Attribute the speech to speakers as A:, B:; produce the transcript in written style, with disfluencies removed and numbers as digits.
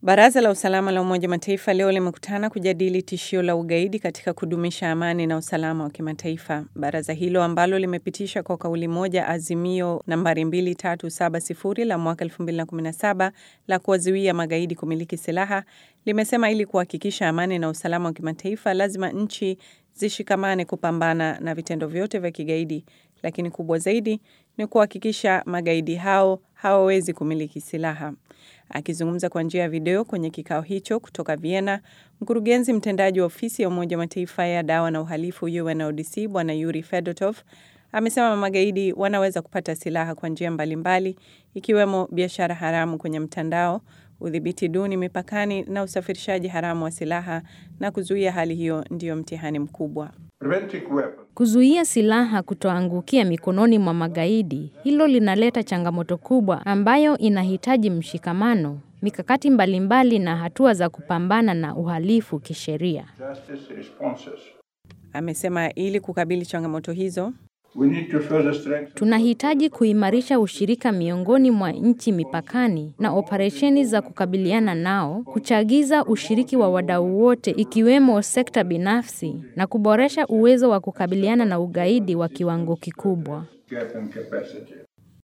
A: Baraza la usalama la Umoja Mataifa leo limekutana kujadili tishio la ugaidi katika kudumisha amani na usalama wa kimataifa. Baraza hilo ambalo limepitisha kwa kauli moja azimio nambari 2370 la mwaka 2017 la kuwazuia magaidi kumiliki silaha, limesema ili kuhakikisha amani na usalama wa kimataifa lazima nchi zishikamane kupambana na vitendo vyote vya kigaidi, lakini kubwa zaidi ni kuhakikisha magaidi hao hawawezi kumiliki silaha. Akizungumza kwa njia ya video kwenye kikao hicho kutoka Vienna, mkurugenzi mtendaji wa ofisi ya Umoja Mataifa ya dawa na uhalifu UNODC Bwana Yuri Fedotov amesema magaidi wanaweza kupata silaha kwa njia mbalimbali, ikiwemo biashara haramu kwenye mtandao, udhibiti duni mipakani na usafirishaji haramu wa silaha, na kuzuia hali hiyo ndio mtihani mkubwa.
B: Kuzuia silaha kutoangukia mikononi mwa magaidi, hilo linaleta changamoto kubwa ambayo inahitaji mshikamano, mikakati mbalimbali na hatua za kupambana na uhalifu kisheria.
A: Amesema ili kukabili changamoto hizo,
B: tunahitaji kuimarisha ushirika miongoni mwa nchi mipakani na operesheni za kukabiliana nao, kuchagiza ushiriki wa wadau wote ikiwemo sekta binafsi na kuboresha uwezo wa kukabiliana na ugaidi wa kiwango kikubwa.